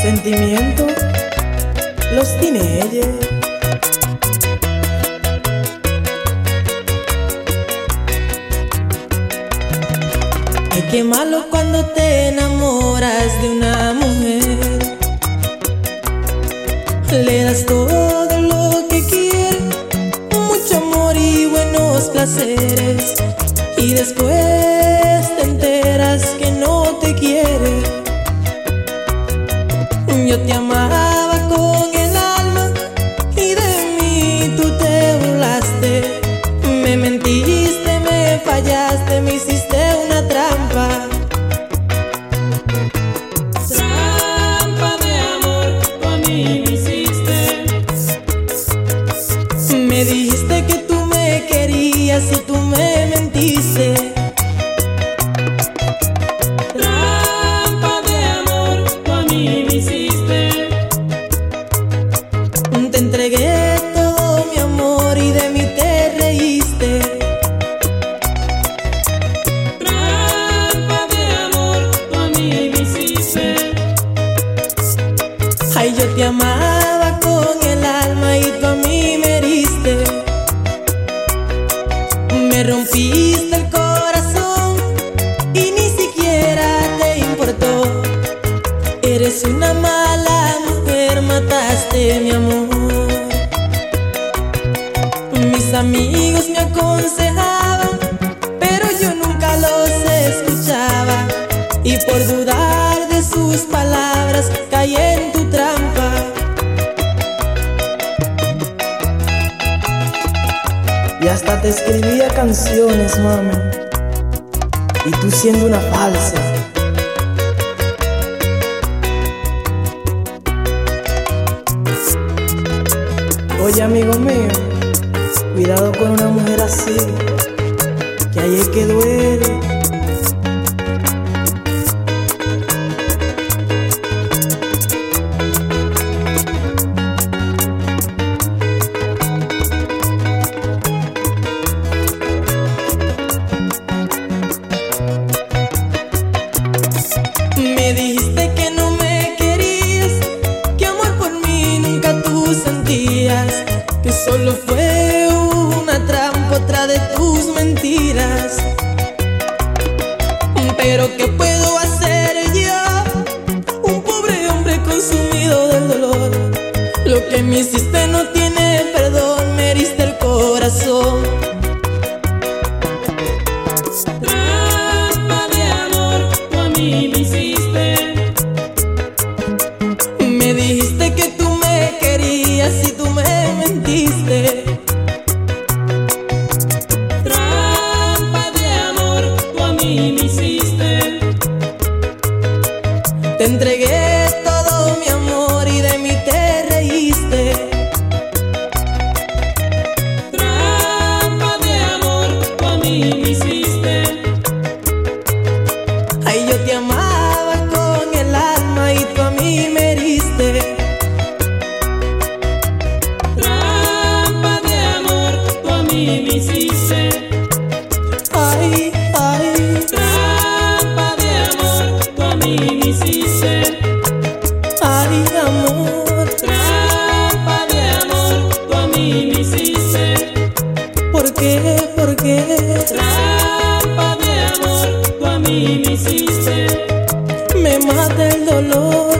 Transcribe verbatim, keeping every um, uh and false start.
Sentimiento, los teenagers. Ay, qué malo cuando te enamoras de una mujer. Le das todo lo que quiere, mucho amor y buenos placeres, y después te enteras que no te quiere. Yo te amaba con el alma y de mí tú te burlaste. Me mentiste, me fallaste, me hiciste una trampa. Trampa de amor, tú a mí me hiciste. Me dijiste que tú me querías y tú me mentiste. Trampa de amor, tú a mí me hiciste. Te entregué todo mi amor y de mí te reíste. Trampa de amor, tú a mí me hiciste. Ay, yo te amaba con el alma y tú a mí me heriste. Me rompiste el corazón y ni siquiera te importó. Eres una mala mujer, mataste mi amor. Mis amigos me aconsejaban, pero yo nunca los escuchaba, y por dudar de sus palabras caí en tu trampa. Y hasta te escribía canciones, mami, y tú siendo una falsa. Oye, amigo mío, cuidado con una mujer así, que ahí es que duele. Me dijiste que no me querías, que amor por mí nunca tú sentías, que solo fue una trampa, otra de tus mentiras. Pero ¿qué puedo hacer yo, un pobre hombre consumido del dolor? Lo que me hiciste no tiene perdón, me heriste el corazón. Trampa de amor, tú a mí me hiciste. Me dijiste que tú me querías y tú me mentiste. Trampa de amor, tú a mí me hiciste. Te entregué todo mi amor y de mí te reíste. Trampa de amor, tú a mí me hiciste. Ay, yo te amaba con el alma y tú a mí me heriste. Trampa de amor, tú a mí me hiciste. Ay, ay, Trampa de amor, tú a mí me hiciste. ay, amor. Trampa de amor, tú a mí me hiciste. ¿Por qué? ¿Por qué? Trampa de amor, tú a mí me hiciste. Me mata el dolor.